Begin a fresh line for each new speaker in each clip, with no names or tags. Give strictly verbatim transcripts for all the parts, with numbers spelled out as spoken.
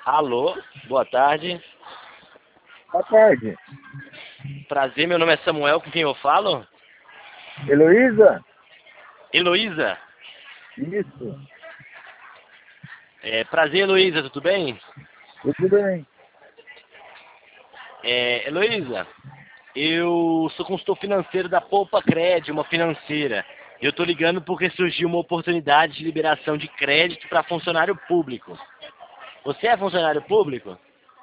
Alô, boa tarde.
Boa tarde.
Prazer, meu nome é Samuel, com quem eu falo?
Heloísa?
Heloísa.
Isso.
É, prazer, Heloísa, tudo bem?
Tudo bem.
É, Heloísa, eu sou consultor financeiro da Poupa Cred, uma financeira. Eu tô ligando porque surgiu uma oportunidade de liberação de crédito para funcionário público. Você é funcionário público?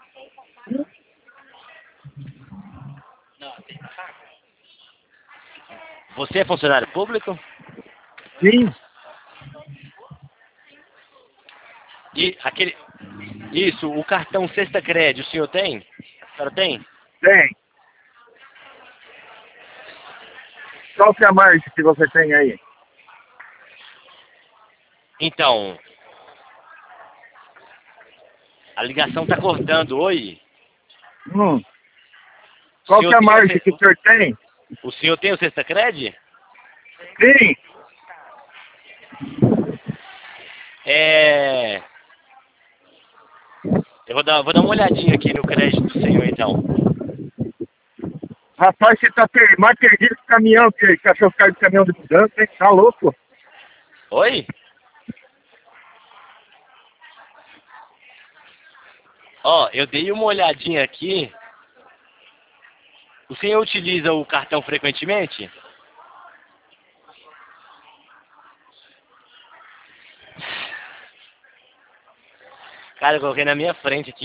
Você é funcionário público?
Sim,
E aquele... Isso, o cartão Sexta Cred, o senhor tem? A senhora tem?
tem. Qual que é a margem que você tem aí?
Então, a ligação tá cortando. Oi?
Hum.
O
Qual que
senhor
é a
tem o,
margem
ce-
que o senhor tem?
o senhor tem o Sexta Cred?
Sim.
É... Eu vou dar, vou dar uma olhadinha aqui no crédito do senhor, então.
Rapaz, você tá per... mais perdido que o caminhão, que cachorro cai do caminhão de mudança, hein? Tá louco?
Oi? Ó, eu dei uma olhadinha aqui. O senhor utiliza o cartão frequentemente? Cara, eu coloquei na minha frente aqui.